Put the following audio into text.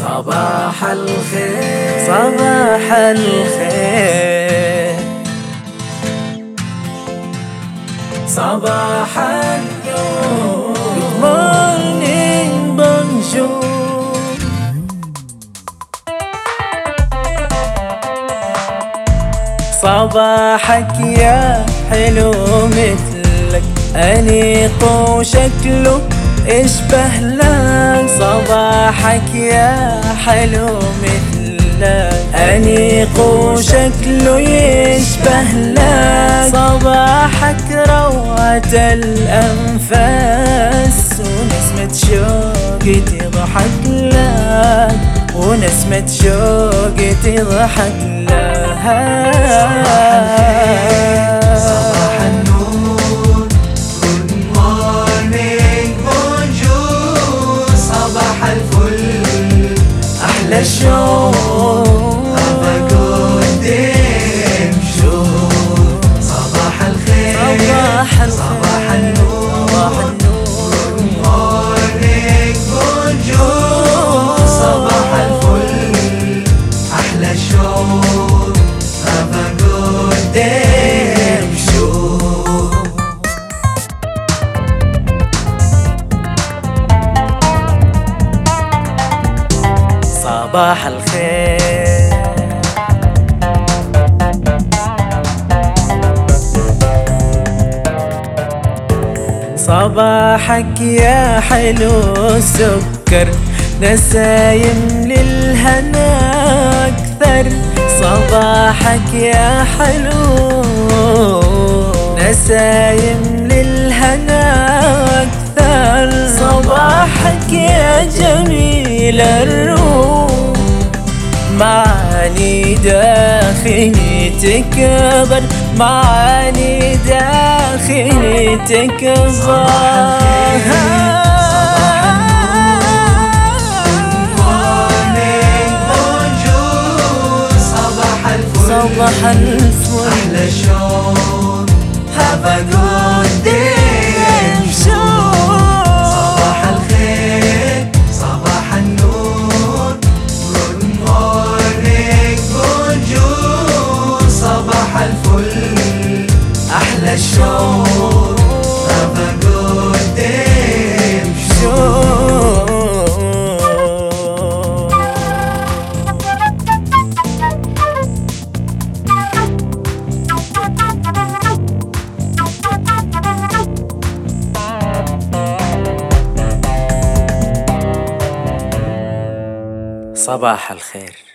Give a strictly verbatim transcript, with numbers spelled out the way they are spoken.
صباح الخير صباح الخير صباح النور. Good morning bonjour. صباحك يا حلو مثلك أنيق وشكله اشبه لك. صباحك يا حلو مثلك أنيق وشكله يشبه لك. صباحك روعة الأنفاس ونسمة شوق تضحك لك ونسمة شوق تضحك لها. صباح النور. Good morning bonjour. صباح الفل أحلى الشوق. Have a good day. صباح الخير صباح الخير صباح النور. صباح النور. Good morning bonjour. صباح الفل أحلى الشوق. Have a good day. صباح الخير صباحك يا حلو سكر نسايم للهنا أكثر. صباحك يا حلو نسايم للهنا أكثر. صباحك يا جميل الروح معاني داخلي تكبر معاني داخلي تكبر. صباح الفل أحلى شوق. Have a good day. صباح الخير صباح النور. Good morning bonjour. صباح الفل أحلى الشوق. Have a good day. صباح الخير.